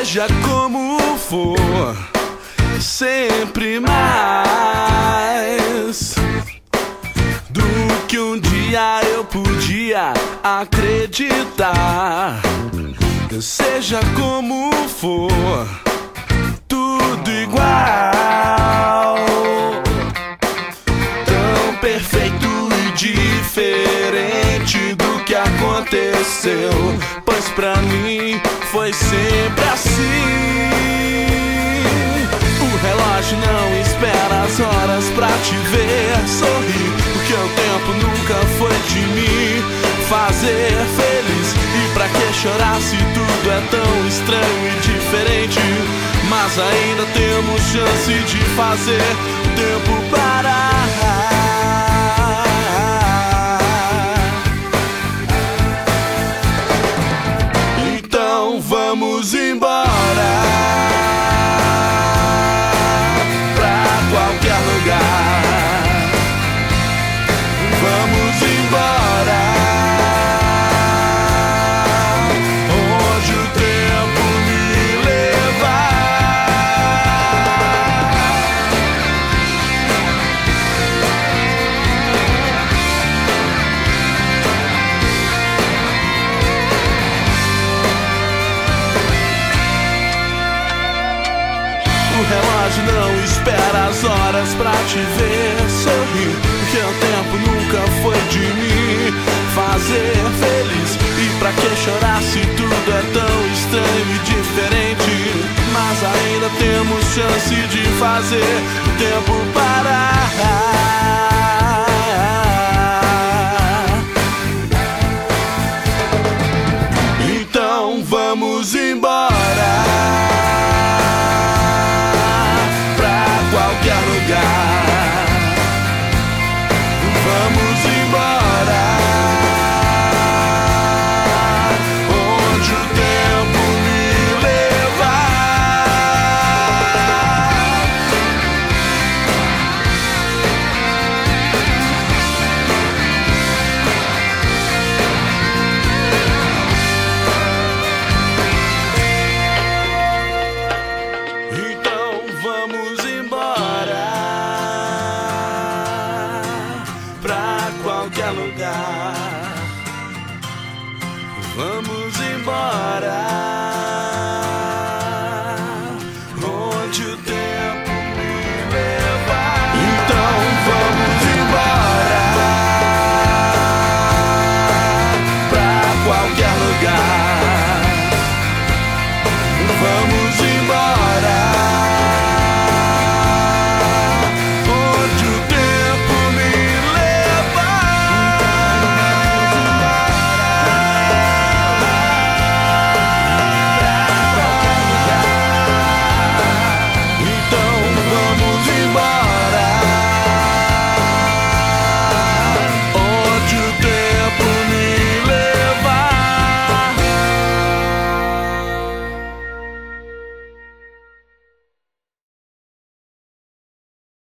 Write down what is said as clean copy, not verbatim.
Seja como for, sempre mais do que um dia eu podia acreditar. Seja como for, tudo igual, tão perfeito e diferente do que aconteceu, pois pra mim foi sempre assim. O relógio não espera as horas pra te ver sorrir, porque o tempo nunca foi de me fazer feliz. E pra que chorar se tudo é tão estranho e diferente? Mas ainda temos chance de fazer o tempo parar. Então vamos embora pra qualquer lugar. Vamos embora onde o tempo me levar. O relógio não espera as horas pra te ver sorrir, porque o tempo nunca foi de me fazer feliz. E pra que chorar se tudo é tão estranho e diferente? Mas ainda temos chance de fazer o tempo parar. Então vamos embora pra qualquer lugar. Vamos embora onde o tempo me levar. Então vamos embora pra qualquer lugar. Vamos embora.